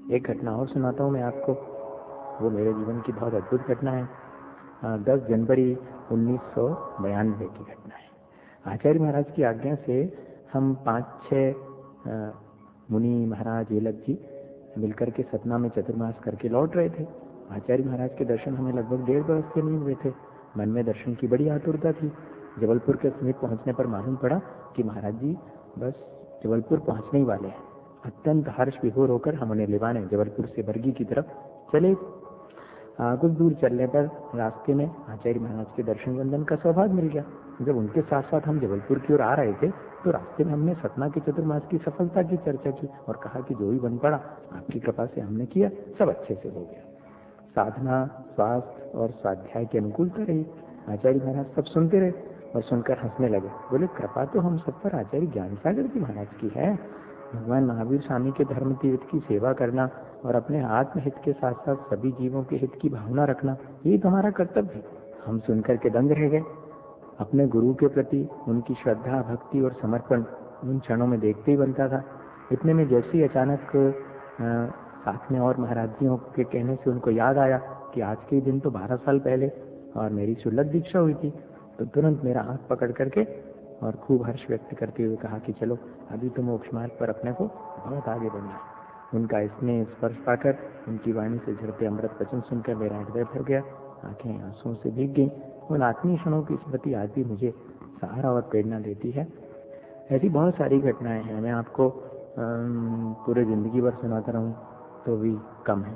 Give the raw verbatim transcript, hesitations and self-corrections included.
एक घटना और सुनाता हूँ मैं आपको, वो मेरे जीवन की बहुत अद्भुत घटना है। दस जनवरी उन्नीस सौ बयानवे की घटना है। आचार्य महाराज की आज्ञा से हम पाँच छः मुनि महाराज ये लग जी मिलकर के सतना में चतुर्मास करके लौट रहे थे। आचार्य महाराज के दर्शन हमें लगभग डेढ़ बरस से नहीं हुए थे। मन में दर्शन की बड़ी आतुरता थी। जबलपुर के समीप पहुंचने पर मालूम पड़ा कि महाराज जी बस जबलपुर पहुंचने ही वाले हैं। अत्यंत हर्ष विभोर होकर हम उन्हें लेवाने जबलपुर से बरगी की तरफ चले। आ, कुछ दूर चलने पर रास्ते में आचार्य महाराज के दर्शन वंदन का सौभाग्य मिल गया। जब उनके साथ साथ हम जबलपुर की ओर आ रहे थे तो रास्ते में हमने सतना के चतुर्मास की सफलता की चर्चा की और कहा कि जो भी बन पड़ा आपकी कृपा से हमने किया, सब अच्छे से हो गया। साधना, स्वास्थ्य और स्वाध्याय की अनुकूलता रही। आचार्य महाराज सब सुनते रहे और सुनकर हंसने लगे। बोले, कृपा तो हम सब पर आचार्य ज्ञान सागर जी महाराज की है। भगवान महावीर स्वामी के धर्म तीर्थ की सेवा करना और अपने आत्महित के साथ साथ सभी जीवों के हित की भावना रखना, ये तो हमारा कर्तव्य है। हम सुनकर के दंग रह गए। अपने गुरु के प्रति उनकी श्रद्धा, भक्ति और समर्पण उन क्षणों में देखते ही बनता था। इतने में जैसे ही अचानक साथ में और महाराज जियों के कहने से उनको याद आया कि आज के दिन तो बारह साल पहले और मेरी सुलभ दीक्षा हुई थी, तो तुरंत मेरा हाथ पकड़ करके और खूब हर्ष व्यक्त करते हुए कहा कि चलो अभी तो मोक्ष मार्ग पर अपने को बहुत आगे बढ़ना है। उनका स्नेह स्पर्श पाकर, उनकी वाणी से झरते अमृत वचन सुनकर मेरा हृदय भर गया, आंखें आंसुओं से भीग गई। उन आत्मीय क्षणों की स्मृति आज भी मुझे सहारा और प्रेरणा देती है। ऐसी बहुत सारी घटनाएं हैं, मैं आपको पूरे जिंदगी भर सुनाता रहूं तो भी कम है।